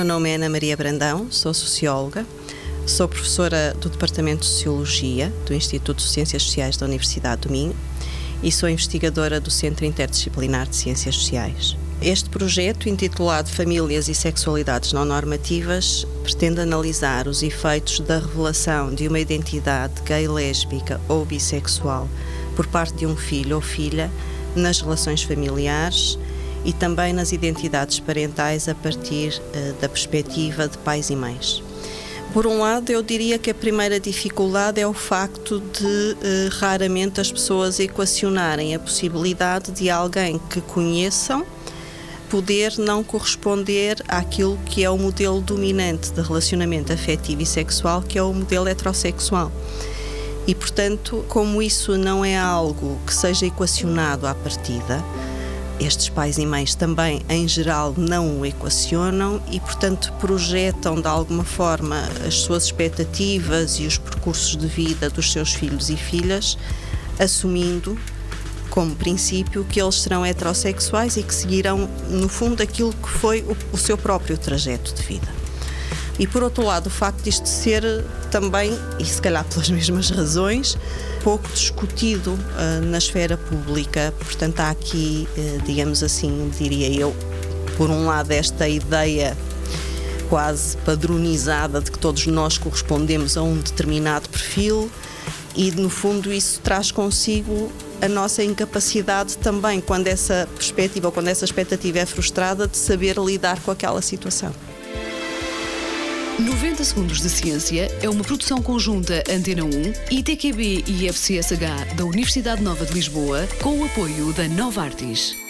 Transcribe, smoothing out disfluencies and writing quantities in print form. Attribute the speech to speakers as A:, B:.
A: meu nome é Ana Maria Brandão, sou socióloga, sou professora do Departamento de Sociologia do Instituto de Ciências Sociais da Universidade do Minho e sou investigadora do Centro Interdisciplinar de Ciências Sociais. Este projeto, intitulado Famílias e Sexualidades Não Normativas, pretende analisar os efeitos da revelação de uma identidade gay, lésbica ou bissexual por parte de um filho ou filha nas relações familiares e também nas identidades parentais a partir da perspectiva de pais e mães. Por um lado, eu diria que a primeira dificuldade é o facto de raramente as pessoas equacionarem a possibilidade de alguém que conheçam poder não corresponder àquilo que é o modelo dominante de relacionamento afetivo e sexual, que é o modelo heterossexual. E, portanto, como isso não é algo que seja equacionado à partida, estes pais e mães também, em geral, não o equacionam e, portanto, projetam de alguma forma as suas expectativas e os percursos de vida dos seus filhos e filhas, assumindo como princípio que eles serão heterossexuais e que seguirão, no fundo, aquilo que foi o seu próprio trajeto de vida. E, por outro lado, o facto disto ser também, e se calhar pelas mesmas razões, pouco discutido na esfera pública. Portanto, há aqui, digamos assim, diria eu, por um lado, esta ideia quase padronizada de que todos nós correspondemos a um determinado perfil e, no fundo, isso traz consigo a nossa incapacidade também, quando essa perspectiva ou quando essa expectativa é frustrada, de saber lidar com aquela situação.
B: 90 Segundos de Ciência é uma produção conjunta Antena 1, ITQB e FCSH da Universidade Nova de Lisboa, com o apoio da Novartis.